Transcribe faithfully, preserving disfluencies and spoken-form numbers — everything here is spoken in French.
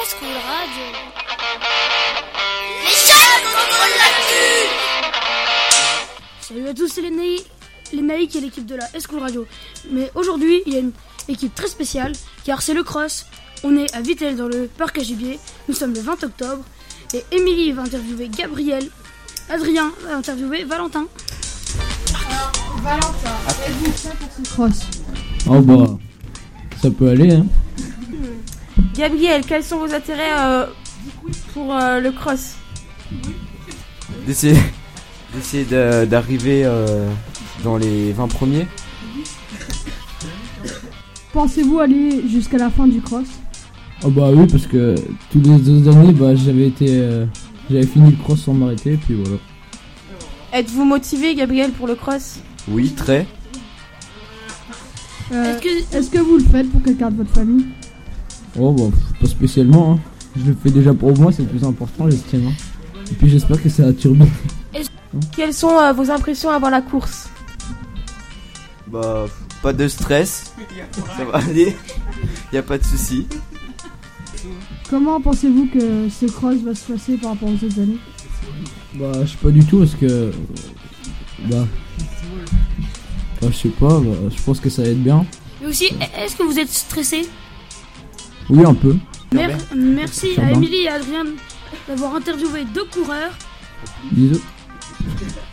School Radio. Les jeunes contrôlent l'actu. Salut à tous, c'est les Naï, les Naïcs et l'équipe de la School Radio. Mais aujourd'hui, il y a une équipe très spéciale, car c'est le cross. On est à Vittel dans le parc à gibier. Nous sommes le vingt octobre. Et Émilie va interviewer Gabriel. Adrien va interviewer Valentin. Alors, Valentin, êtes-vous prêt pour ce cross? Oh bah, ça peut aller, hein. Gabriel, quels sont vos intérêts euh, pour euh, le cross? D'essayer, d'essayer de, d'arriver euh, dans les vingt premiers. Pensez-vous aller jusqu'à la fin du cross? Oh bah oui, parce que tous les deux années, bah j'avais été, euh, j'avais fini le cross sans m'arrêter, puis voilà. Êtes-vous motivé, Gabriel, pour le cross? Oui, très. Euh, Est-ce que- Est-ce que vous le faites pour quelqu'un de votre famille? Oh bah, pas spécialement, hein. Je le fais déjà pour moi, c'est le plus important, j'estime. Hein. Et puis j'espère que ça va turber. Quelles sont euh, vos impressions avant la course? Bah, pas de stress. Ça va aller. Y a pas de souci. Comment pensez-vous que ce cross va se passer par rapport aux autres années? Bah, je sais pas du tout, parce que... Bah... Bah, je sais pas, bah, je pense que ça va être bien. Et aussi, est-ce que vous êtes stressés? Oui, un peu. Mer- Merci Ça à va. Émilie et Adrien d'avoir interviewé deux coureurs. Bisous.